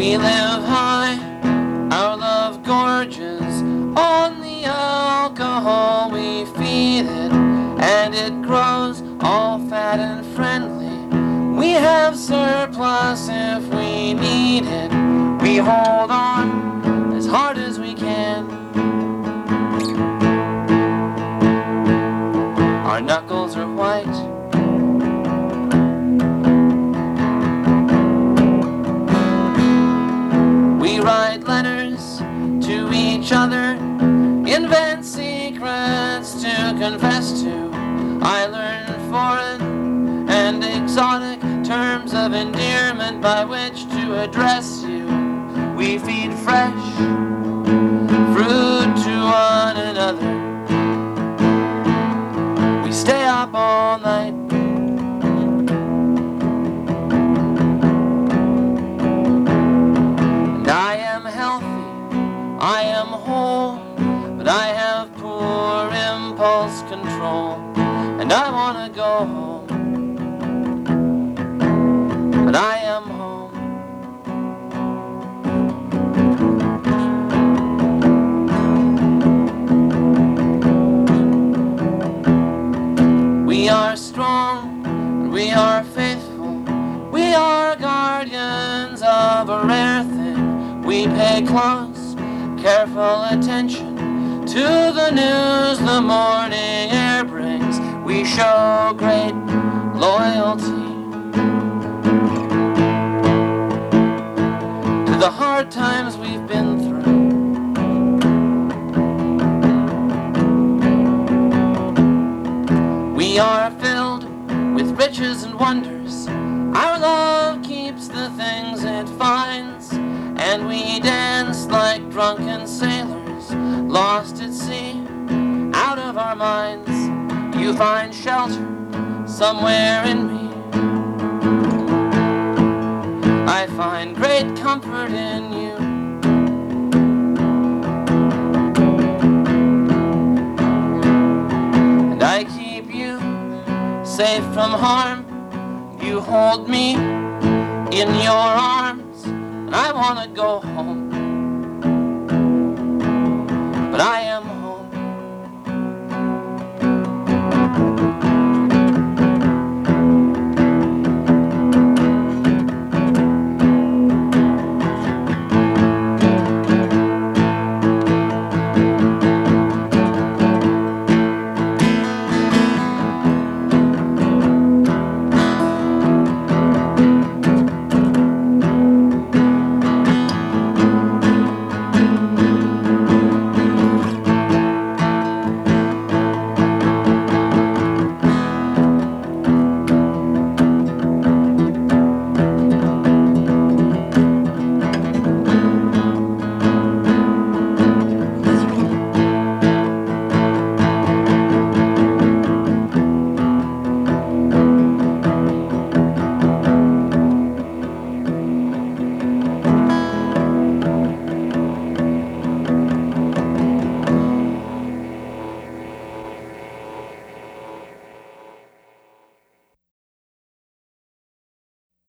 We live high, our love gorges on the alcohol we feed it, and it grows all fat and friendly. We have surplus if we need it. We hold on as hard as we can. Our knuckles are white. We write letters to each other, invent secrets to confess to. I learn foreign and exotic terms of endearment by which to address you. We feed fresh fruit to one another. We stay up all night. And I am healthy, I am whole, but I have poor impulse control, and I wanna go home, but I am home. We are strong, and we are faithful. We are guardians of a rare thing. We pay close, careful attention to the news the morning air brings. We show great loyalty to the hard times we've been through. We are filled with riches and wonders. Our love keeps the things it finds, and we dance like drunken sailors, lost at sea, out of our minds. You find shelter somewhere in me. I find great comfort in you. And I keep you safe from harm. You hold me in your arms, and I wanna go home, but I